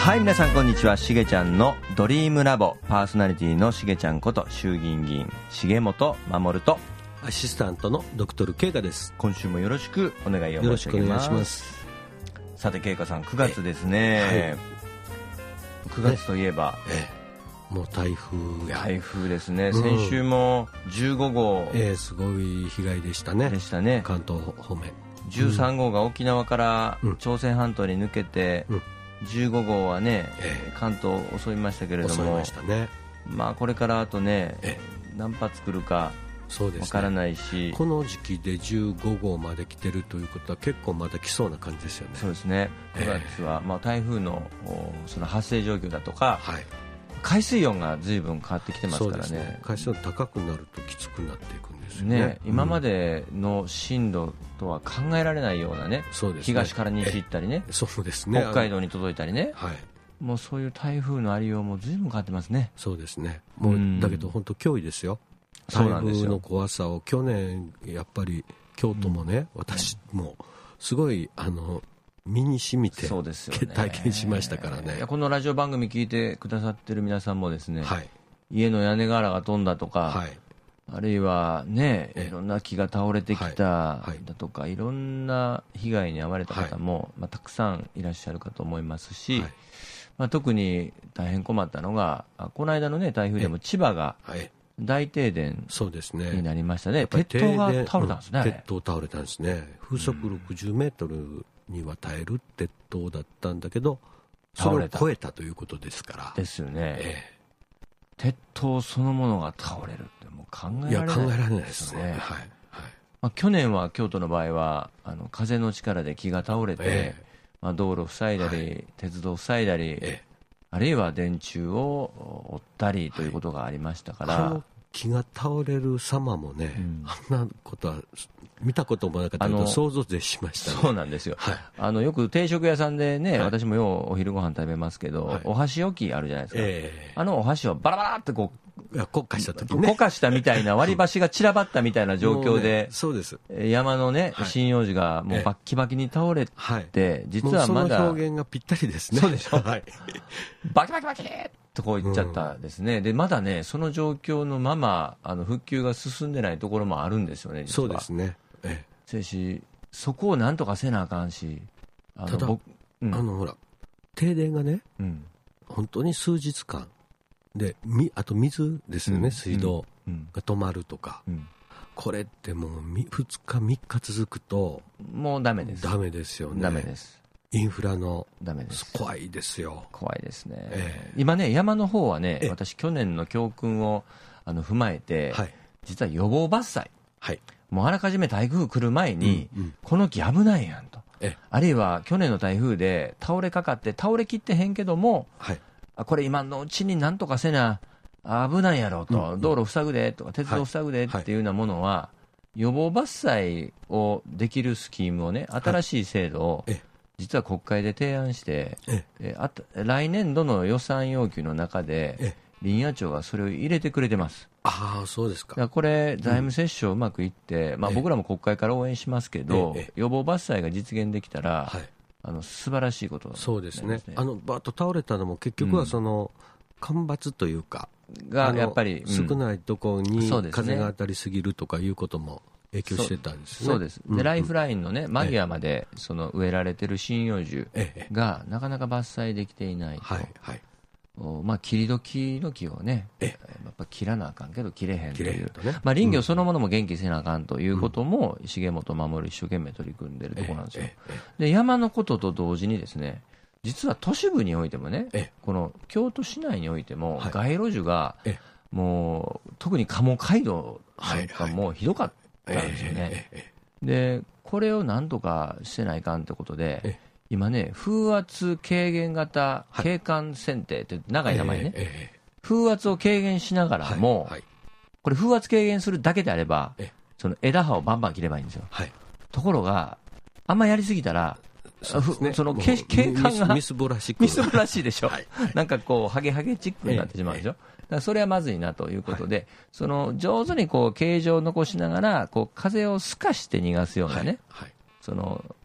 はい、皆さんこんにちは。しげちゃんのドリームラボパーソナリティのしげちゃんこと衆議院議員重本守とアシスタントのドクトル慶香です。 今週もよろしくお願いを申し上げます。 よろしくお願いします。 さて慶香さん、9月ですね、はい、9月といえば、 もう台風ですね、先週も15号、 すごい被害でしたね。関東方面 13号が沖縄から朝鮮半島に抜けて、15号はね、関東を襲いましたけれども、 襲いましたね。 まあ、これからあとね、何発来るかわからないし、 この時期で15号まで来てるということは結構まだ来そうな感じですよね。 そうですね。9月は、まあ、台風のその発生状況だとか、海水温が随分変わってきてますから ね。 海水温高くなるときつくなっていくんですよね。 今までの進路とは考えられないようなね、東から西行ったりね、 そうですね、 北海道に届いたりね、もうそういう台風のありようも随分変わってますね。 そうですね。もうだけど本当脅威ですよ。台風の怖さを去年やっぱり京都もね、私もすごい身に染みて体験しましたからね。 このラジオ番組聞いてくださってる皆さんもですね、家の屋根瓦が飛んだとか、あるいはね、いろんな木が倒れてきただとか、いろんな被害に遭われた方も、たくさんいらっしゃるかと思いますし、特に大変困ったのが、この間のね台風でも千葉が大停電になりましたね。鉄塔が倒れたんですね。 鉄塔倒れたんですね。風速60メートルには耐える鉄塔だったんだけど、それを超えたということですからですよね。鉄塔そのものが倒れるってもう考えられないですね。去年は京都の場合は風の力で木が倒れて、道路塞いだり、鉄道塞いだり、あるいは電柱を折ったりということがありましたから、 木が倒れる様もね、あんなことは見たこともなかったけど想像でしましたね。 そうなんですよ、よく定食屋さんでね、私もようお昼ご飯食べますけど、お箸置きあるじゃないですか、お箸をバラバラってこうこかした時ね、 こかしたみたいな、割り箸が散らばったみたいな状況で、 そうです。 山のね、針葉樹がもうバッキバキに倒れて、実はまだその表現がぴったりですね。 そうでしょ、バキバキバキとこう言っちゃったですね。でまだね、その状況のまま復旧が進んでないところもあるんですよね、実は。 そうですね。 そこをなんとかせなあかんし、 ただほら停電がね、本当に数日間で、あと水ですよね、水道が止まるとか、これってもう2日3日続くともうダメです。 ダメですよね。 ダメです。 インフラのダメです。 怖いですよ。 怖いですね。今ね、山の方はね、私去年の教訓を踏まえて、実は予防伐採、もうあらかじめ台風来る前に、この木危ないやんと、あるいは去年の台風で倒れかかって倒れきってへんけども、これ今のうちになんとかせな危ないやろと、道路塞ぐでとか鉄道塞ぐでっていうようなものは、予防伐採をできるスキームをね、新しい制度を実は国会で提案して、来年度の予算要求の中で林野庁がそれを入れてくれてます。 そうですか。 だからこれ財務折衝うまくいって、僕らも国会から応援しますけど、予防伐採が実現できたら、素晴らしいことなんですね。 そうですね。バーッと倒れたのも結局はその干ばつというか、 がやっぱり少ないところに風が当たりすぎるとかいうことも影響してたんですね。 そうです。でライフラインのね、間際までその植えられてる針葉樹がなかなか伐採できていないと、切り時の木をね、やっぱ切らなあかんけど切れへんという、林業そのものも元気せなあかんということも、重本守一生懸命取り組んでるところなんですよ。で山のことと同時にですね、実は都市部においてもね、この京都市内においても街路樹がもう特に鴨街道なんかもうひどかったんですよね。でこれをなんとかしてないかんってことで、今ね、風圧軽減型景観選定って長い名前ね、風圧を軽減しながらも、これ風圧軽減するだけであれば、その枝葉をバンバン切ればいいんですよ。ところがあんまやりすぎたら、その景観がみすぼらしいでしょ、なんかこうハゲハゲチックになってしまうでしょ、だからそれはまずいなということで、その上手にこう形状を残しながらこう風を透かして逃がすようなね、その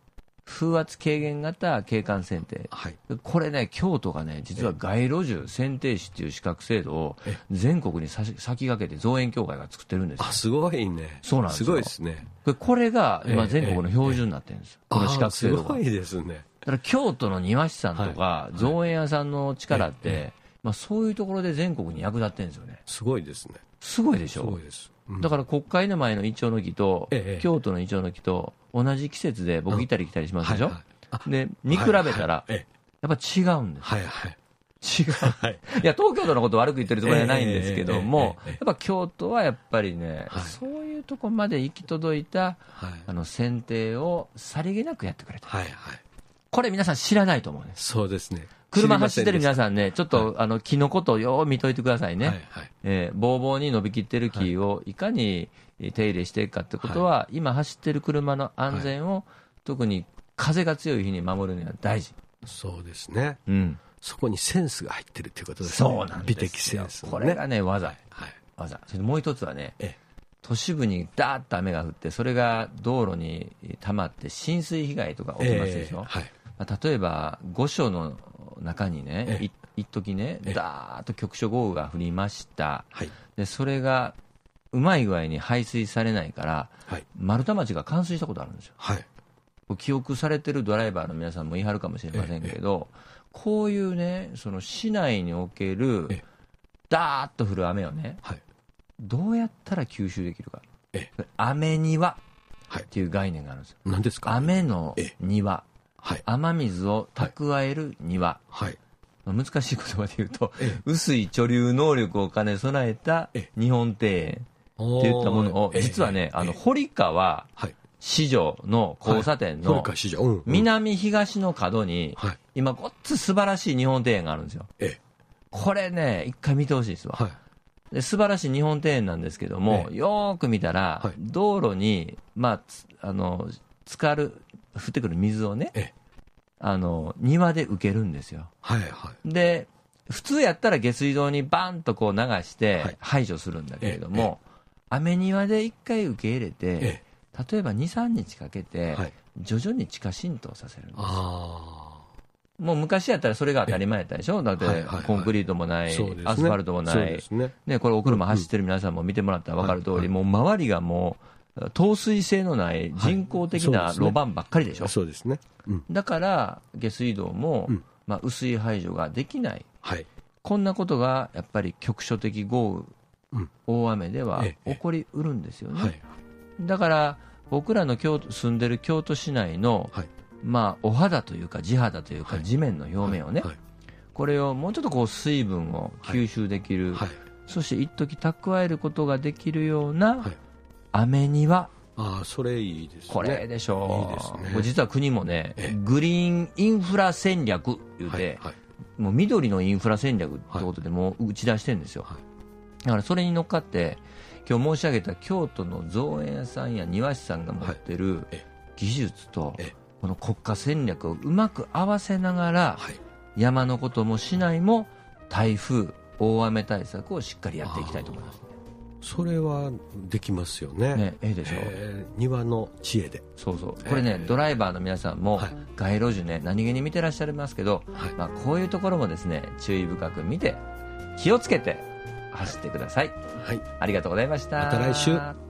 風圧軽減型景観選定、はい、これね、京都がね、実は街路樹選定士っていう資格制度を全国に先駆けて造園協会が作ってるんですよ。 あ、すごいね。 そうなんですよ。 すごいですね。 これが今全国の標準になってるんですよ、この資格制度が。 すごいですね。 だから京都の庭師さんとか造園屋さんの力って、そういうところで全国に役立ってるんですよね。 すごいですね。 すごいでしょ。 すごいです。 だから国会の前のイチョウの木と、京都のイチョウの木と同じ季節で僕行ったり来たりしますでしょ、で見比べたら、やっぱ違うんです、 はいはい、 違う、いや東京都のことを悪く言ってるつもりはないんですけども、やっぱ京都はやっぱりね、そういうとこまで行き届いた、選定をさりげなくやってくれた、これ皆さん知らないと思うんです。 そうですね。 車走ってる皆さんね、ちょっと、木のことをよう見といてくださいね。ぼうぼうに伸びきってる木をいかに手入れしていくかってことは、今走ってる車の安全を、特に風が強い日に守るには大事。 そうですね。そこにセンスが入ってるっていうことですね。 そうなんですよ。 美的センス、 これがね、技。技。それでもう一つはね、都市部にダーッと雨が降って、それが道路に溜まって浸水被害とか起きますでしょ。例えば御所の中にね、一時ね、ダーッと局所豪雨が降りました、でそれがうまい具合に排水されないから、丸太町が冠水したことあるんですよ、記憶されてるドライバーの皆さんも言い張るかもしれませんけど、こういうね、その市内におけるダーッと降る雨をね、どうやったら吸収できるか、雨庭っていう概念があるんですよ。 何ですか？ 雨の庭、雨水を蓄える庭、難しい言葉で言うと、雨水貯留能力を兼ね備えた日本庭園っていったものを、実はね、堀川四条の交差点の南東の角に、今ごっつ素晴らしい日本庭園があるんですよ。これね、一回見てほしいですわ。で素晴らしい日本庭園なんですけども、よーく見たら、道路に浸かる降ってくる水をね、庭で受けるんですよ、で普通やったら下水道にバンとこう流して排除するんだけれども、雨庭で1回受け入れて、例えば 2,3 日かけて徐々に地下浸透させるんです。もう昔やったらそれが当たり前やったでしょ。だってコンクリートもない、アスファルトもない、これお車走ってる皆さんも見てもらったら分かる通り、もう周りがもう透水性のない人工的な路盤ばっかりでしょ。 そうですね。 だから下水道も、雨水排除ができない、こんなことがやっぱり局所的豪雨、大雨では起こりうるんですよね。だから僕らの住んでる京都市内の、お肌というか地肌というか地面の表面をね、これをもうちょっとこう水分を吸収できる、そして一時蓄えることができるような雨庭、 それいいですね。 これでしょう。 いいですね。 これ実は国もね、グリーンインフラ戦略言うて、もう緑のインフラ戦略ってことでもう打ち出してるんですよ。だからそれに乗っかって今日申し上げた京都の造園屋さんや庭師さんが持ってる技術とこの国家戦略をうまく合わせながら、山のことも市内も台風大雨対策をしっかりやっていきたいと思います。 それはできますよね。 でしょ。 庭の知恵で。 そうそう。これね、ドライバーの皆さんも街路樹ね、何気に見てらっしゃいますけど、こういうところもですね、注意深く見て気をつけて走ってください。ありがとうございました。 また来週。